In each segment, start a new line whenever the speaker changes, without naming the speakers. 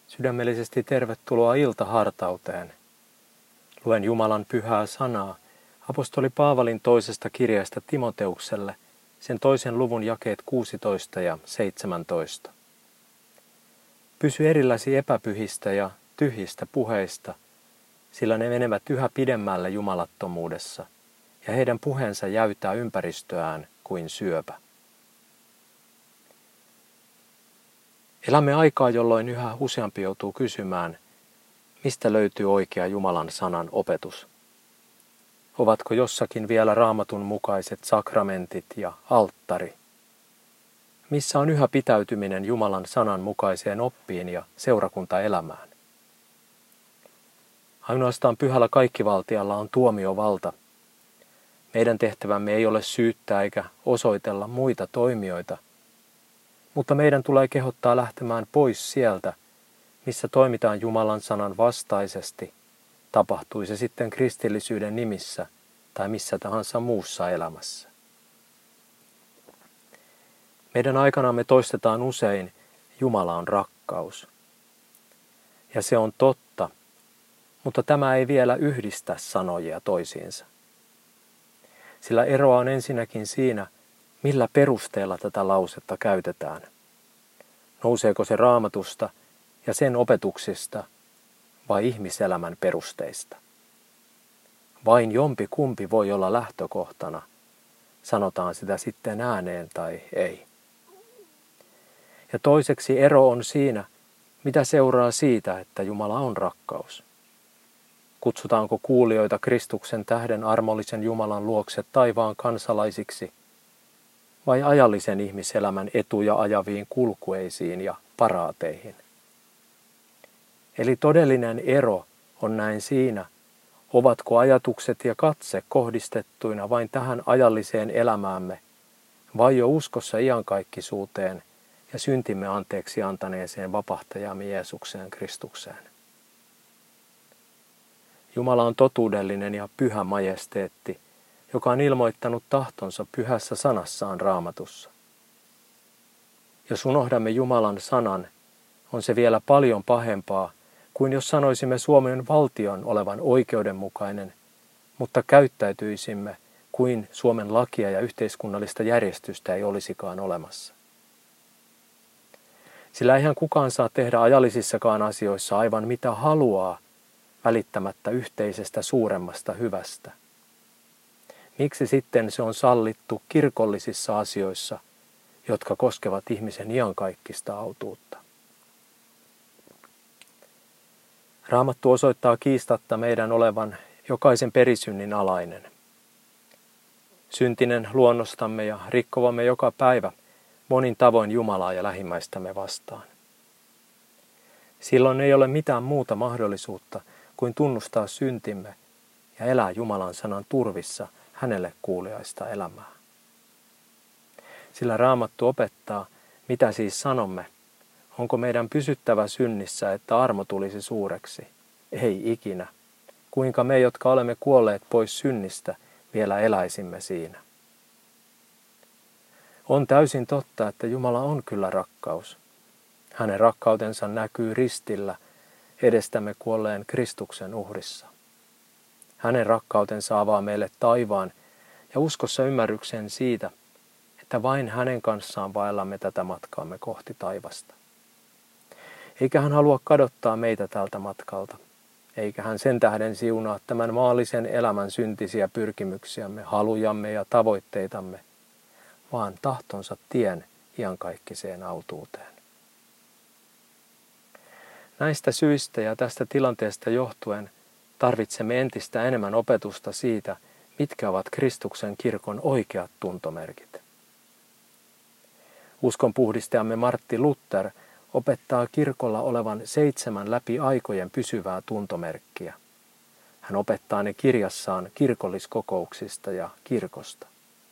Sydämellisesti tervetuloa iltahartauteen. Luen Jumalan pyhää sanaa apostoli Paavalin toisesta kirjeestä Timoteukselle, sen 2. luvun jakeet 16 ja 17. Pysy erilläsi epäpyhistä ja tyhjistä puheista, sillä ne menevät yhä pidemmälle jumalattomuudessa, ja heidän puheensa jäytää ympäristöään kuin syöpä. Elämme aikaa, jolloin yhä useampi joutuu kysymään, mistä löytyy oikea Jumalan sanan opetus. Ovatko jossakin vielä Raamatun mukaiset sakramentit ja alttari? Missä on yhä pitäytyminen Jumalan sanan mukaiseen oppiin ja seurakuntaelämään? Ainoastaan pyhällä kaikkivaltialla on tuomiovalta. Meidän tehtävämme ei ole syyttää eikä osoitella muita toimijoita, mutta meidän tulee kehottaa lähtemään pois sieltä, missä toimitaan Jumalan sanan vastaisesti, tapahtui se sitten kristillisyyden nimissä tai missä tahansa muussa elämässä. Meidän aikanamme toistetaan usein, Jumala on rakkaus. Ja se on totta, mutta tämä ei vielä yhdistä sanojia toisiinsa. Sillä eroa on ensinnäkin siinä, millä perusteella tätä lausetta käytetään. Nouseeko se Raamatusta ja sen opetuksista vai ihmiselämän perusteista? Vain jompi kumpi voi olla lähtökohtana, sanotaan sitä sitten ääneen tai ei. Ja toiseksi ero on siinä, mitä seuraa siitä, että Jumala on rakkaus. Kutsutaanko kuulijoita Kristuksen tähden armollisen Jumalan luokse taivaan kansalaisiksi vai ajallisen ihmiselämän etuja ajaviin kulkueisiin ja paraateihin? Eli todellinen ero on näin siinä, ovatko ajatukset ja katse kohdistettuina vain tähän ajalliseen elämäämme vai jo uskossa iankaikkisuuteen ja syntimme anteeksi antaneeseen vapahtajamme Jeesukseen Kristukseen. Jumala on totuudellinen ja pyhä majesteetti, joka on ilmoittanut tahtonsa pyhässä sanassaan Raamatussa. Jos unohdamme Jumalan sanan, on se vielä paljon pahempaa kuin jos sanoisimme Suomen valtion olevan oikeudenmukainen, mutta käyttäytyisimme kuin Suomen lakia ja yhteiskunnallista järjestystä ei olisikaan olemassa. Sillä eihän kukaan saa tehdä ajallisissakaan asioissa aivan mitä haluaa, välittämättä yhteisestä suuremmasta hyvästä. Miksi sitten se on sallittu kirkollisissa asioissa, jotka koskevat ihmisen iankaikkista autuutta? Raamattu osoittaa kiistatta meidän olevan jokaisen perisynnin alainen. Syntinen luonnostamme ja rikkovamme joka päivä monin tavoin Jumalaa ja lähimmäistämme vastaan. Silloin ei ole mitään muuta mahdollisuutta kuin tunnustaa syntimme ja elää Jumalan sanan turvissa hänelle kuuliaista elämää. Sillä Raamattu opettaa, mitä siis sanomme, onko meidän pysyttävä synnissä, että armo tulisi suureksi? Ei ikinä. Kuinka me, jotka olemme kuolleet pois synnistä, vielä eläisimme siinä? On täysin totta, että Jumala on kyllä rakkaus. Hänen rakkautensa näkyy ristillä edestämme kuolleen Kristuksen uhrissa. Hänen rakkautensa avaa meille taivaan ja uskossa ymmärryksen siitä, että vain hänen kanssaan vaellamme tätä matkaamme kohti taivasta. Eikä hän halua kadottaa meitä tältä matkalta, eikä hän sen tähden siunaa tämän maallisen elämän syntisiä pyrkimyksiämme, halujamme ja tavoitteitamme, vaan tahtonsa tien iankaikkiseen autuuteen. Näistä syistä ja tästä tilanteesta johtuen tarvitsemme entistä enemmän opetusta siitä, mitkä ovat Kristuksen kirkon oikeat tuntomerkit. Uskonpuhdistajamme Martti Luther opettaa kirkolla olevan 7 läpi aikojen pysyvää tuntomerkkiä. Hän opettaa ne kirjassaan kirkolliskokouksista ja kirkosta.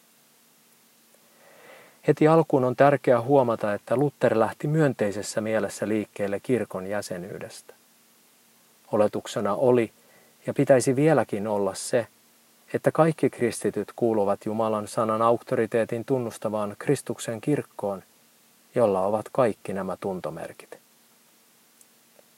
Heti alkuun on tärkeää huomata, että Luther lähti myönteisessä mielessä liikkeelle kirkon jäsenyydestä. Oletuksena oli ja pitäisi vieläkin olla se, että kaikki kristityt kuuluvat Jumalan sanan auktoriteetin tunnustavaan Kristuksen kirkkoon, jolla ovat kaikki nämä tuntomerkit.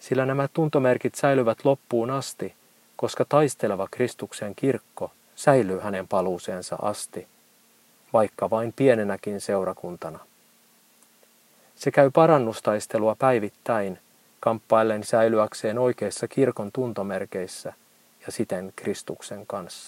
Sillä nämä tuntomerkit säilyvät loppuun asti, koska taisteleva Kristuksen kirkko säilyy hänen paluuseensa asti, vaikka vain pienenäkin seurakuntana. Se käy parannustaistelua päivittäin, kamppaillen säilyäkseen oikeissa kirkon tuntomerkeissä ja siten Kristuksen kanssa.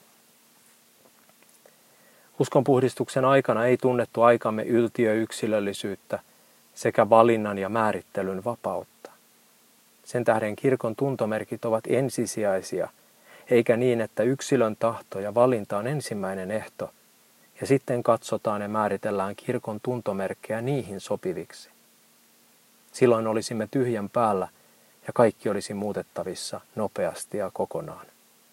Uskonpuhdistuksen aikana ei tunnettu aikamme yltiöyksilöllisyyttä sekä valinnan ja määrittelyn vapautta. Sen tähden kirkon tuntomerkit ovat ensisijaisia, eikä niin, että yksilön tahto ja valinta on ensimmäinen ehto, ja sitten katsotaan ja määritellään kirkon tuntomerkkejä niihin sopiviksi. Silloin olisimme tyhjän päällä ja kaikki olisi muutettavissa nopeasti ja kokonaan.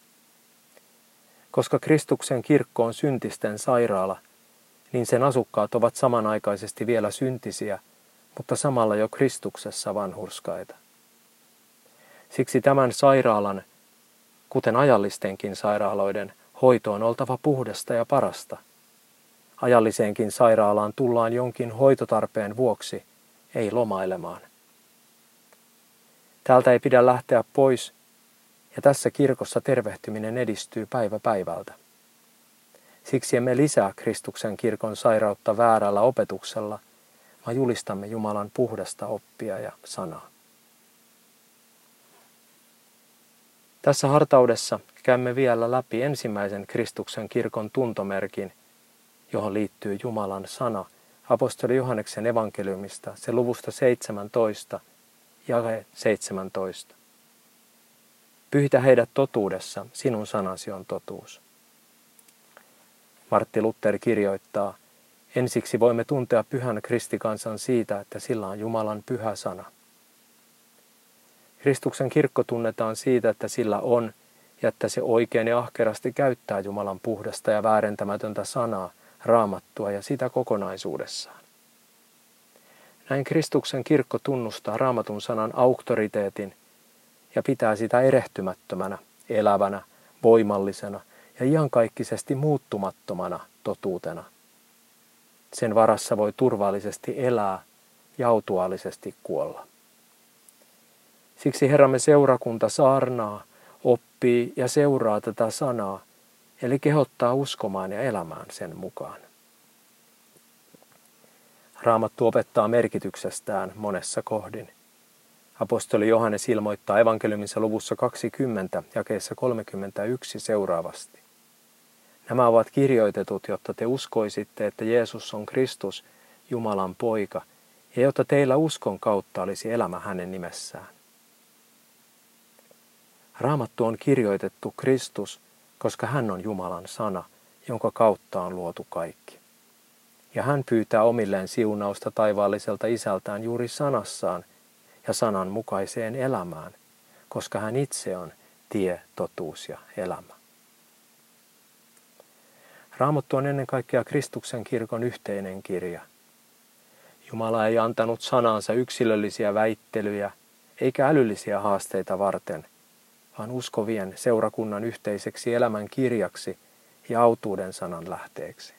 Koska Kristuksen kirkko on syntisten sairaala, niin sen asukkaat ovat samanaikaisesti vielä syntisiä, mutta samalla jo Kristuksessa vanhurskaita. Siksi tämän sairaalan, kuten ajallistenkin sairaaloiden, hoito on oltava puhdasta ja parasta. Ajalliseenkin sairaalaan tullaan jonkin hoitotarpeen vuoksi, ei lomailemaan. Täältä ei pidä lähteä pois, ja tässä kirkossa tervehtyminen edistyy päivä päivältä. Siksi emme lisää Kristuksen kirkon sairautta väärällä opetuksella, vaan julistamme Jumalan puhdasta oppia ja sanaa. Tässä hartaudessa käymme vielä läpi ensimmäisen Kristuksen kirkon tuntomerkin, johon liittyy Jumalan sana, apostoli Johanneksen evankeliumista, se luvusta 17, jae 17. Pyhitä heidät totuudessa, sinun sanasi on totuus. Martti Luther kirjoittaa, ensiksi voimme tuntea pyhän kristikansan siitä, että sillä on Jumalan pyhä sana. Kristuksen kirkko tunnetaan siitä, että sillä on ja että se oikein ja ahkerasti käyttää Jumalan puhdasta ja väärentämätöntä sanaa, Raamattua ja sitä kokonaisuudessaan. Näin Kristuksen kirkko tunnustaa Raamatun sanan auktoriteetin ja pitää sitä erehtymättömänä, elävänä, voimallisena ja iankaikkisesti muuttumattomana totuutena. Sen varassa voi turvallisesti elää ja autuaalisesti kuolla. Siksi Herramme seurakunta saarnaa, oppii ja seuraa tätä sanaa, eli kehottaa uskomaan ja elämään sen mukaan. Raamattu opettaa merkityksestään monessa kohdin. Apostoli Johannes ilmoittaa evankeliumissa luvussa 20, jakeessa 31 seuraavasti. Nämä ovat kirjoitetut, jotta te uskoisitte, että Jeesus on Kristus, Jumalan poika, ja jotta teillä uskon kautta olisi elämä hänen nimessään. Raamattu on kirjoitettu Kristus, koska hän on Jumalan sana, jonka kautta on luotu kaikki. Ja hän pyytää omilleen siunausta taivaalliselta isältään juuri sanassaan ja sanan mukaiseen elämään, koska hän itse on tie, totuus ja elämä. Raamattu on ennen kaikkea Kristuksen kirkon yhteinen kirja. Jumala ei antanut sanansa yksilöllisiä väittelyjä eikä älyllisiä haasteita varten, vaan uskovien seurakunnan yhteiseksi elämän kirjaksi ja autuuden sanan lähteeksi.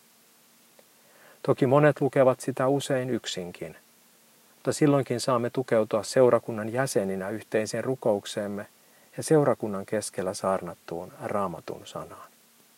Toki monet lukevat sitä usein yksinkin, mutta silloinkin saamme tukeutua seurakunnan jäseninä yhteiseen rukoukseemme ja seurakunnan keskellä saarnattuun Raamatun sanaan.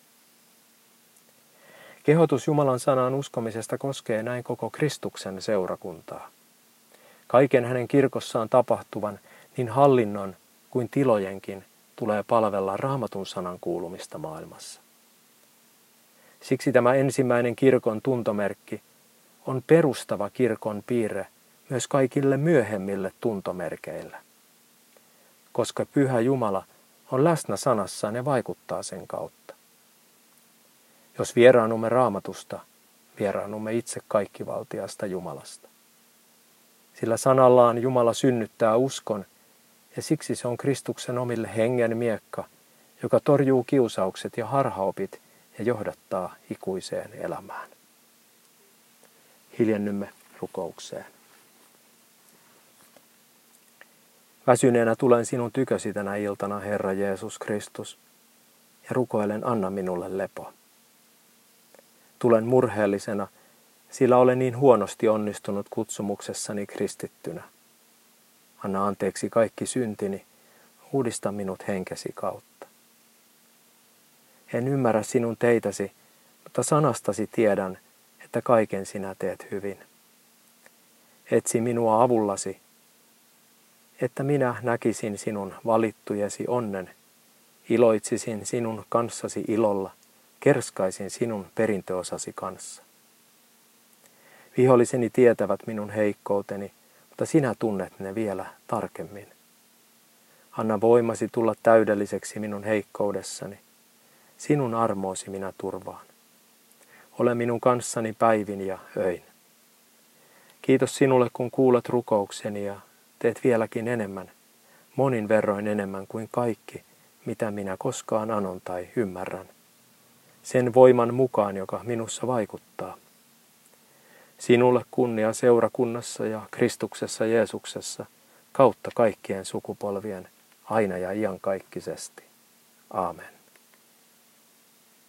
Kehotus Jumalan sanaan uskomisesta koskee näin koko Kristuksen seurakuntaa. Kaiken hänen kirkossaan tapahtuvan, niin hallinnon kuin tilojenkin, tulee palvella Raamatun sanan kuulumista maailmassa. Siksi tämä ensimmäinen kirkon tuntomerkki on perustava kirkon piirre myös kaikille myöhemmille tuntomerkeille, koska Pyhä Jumala on läsnä sanassaan ja vaikuttaa sen kautta. Jos vieraannumme Raamatusta, vieraannumme itse kaikkivaltiasta Jumalasta. Sillä sanallaan Jumala synnyttää uskon, ja siksi se on Kristuksen omille hengen miekka, joka torjuu kiusaukset ja harhaopit ja johdattaa ikuiseen elämään. Hiljennymme rukoukseen. Väsyneenä tulen sinun tykösi tänä iltana, Herra Jeesus Kristus, ja rukoilen, anna minulle lepo. Tulen murheellisena, sillä olen niin huonosti onnistunut kutsumuksessani kristittynä. Anna anteeksi kaikki syntini, uudista minut henkesi kautta. En ymmärrä sinun teitäsi, mutta sanastasi tiedän, että kaiken sinä teet hyvin. Etsi minua avullasi, että minä näkisin sinun valittujesi onnen, iloitsisin sinun kanssasi ilolla, kerskaisin sinun perintöosasi kanssa. Viholliseni tietävät minun heikkouteni, mutta sinä tunnet ne vielä tarkemmin. Anna voimasi tulla täydelliseksi minun heikkoudessani. Sinun armoosi minä turvaan. Ole minun kanssani päivin ja öin. Kiitos sinulle, kun kuulet rukoukseni ja teet vieläkin enemmän, monin verroin enemmän kuin kaikki, mitä minä koskaan anon tai ymmärrän. Sen voiman mukaan, joka minussa vaikuttaa. Sinulle kunnia seurakunnassa ja Kristuksessa Jeesuksessa, kautta kaikkien sukupolvien, aina ja iankaikkisesti. Aamen.